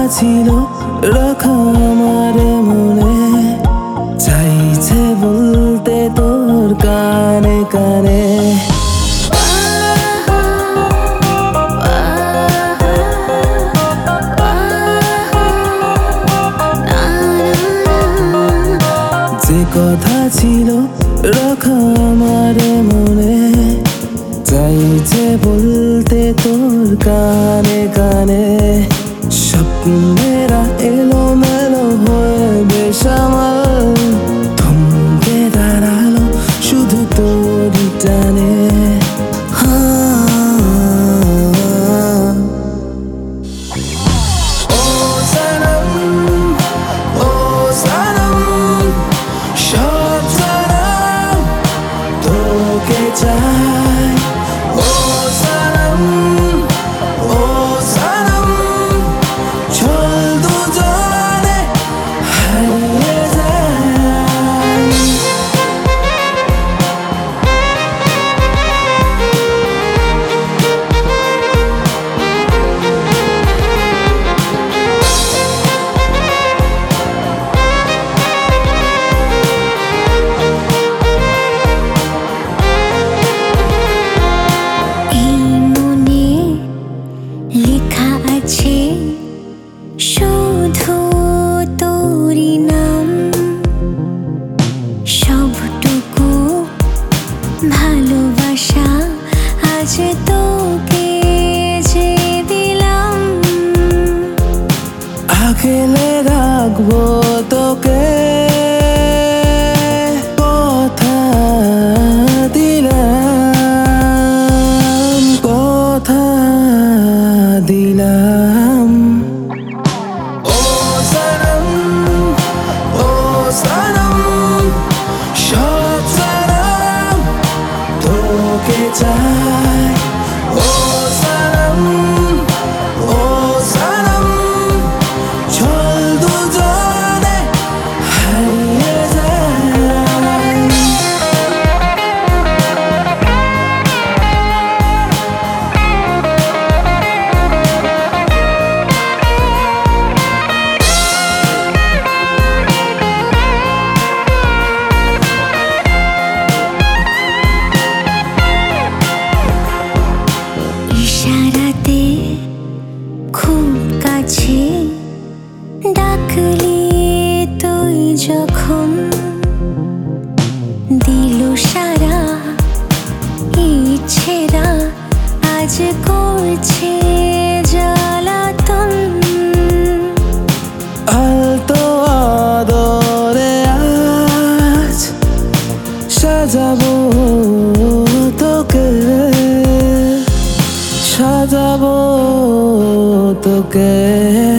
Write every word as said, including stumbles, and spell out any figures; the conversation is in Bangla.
ছিল রাখা আমার মনে, চাইছে বলতে তোর কানে কানে। যে কথা ছিল রাখা আমার মনে, চাইছে বলতে তোর কানে কানে। স্বপ্নেরা এলো মেলো হয়ে বেসামাল, থমকে দাঁড়ালো শুধু তোরই টানে। ও সনম, ও সনম, সব সনম তোকে চাই। ও সনম, ও সনম, চল দুজনে হারিয়ে যাই। লেখা আছে শুধু তোরই নাম, সবটুকু ভালোবাসা আজ তোকে যে দিলাম। আগলে রাখবো তোকে, কথা দিলাম, কথা দিলাম। ও সনম, ও সনম, সব সনম তোকে চাই। ও সনম, ও সনম, চল দুজনে হারিয়ে যাই। ইশারাতে খুব কাছে ডাকলি তুই যখন, দিল সারা ইচ্ছেরা আজ করছে জ্বালাতন। আলতো আদরে আজ সাজাবো তোকে, সাজাবো তোকে।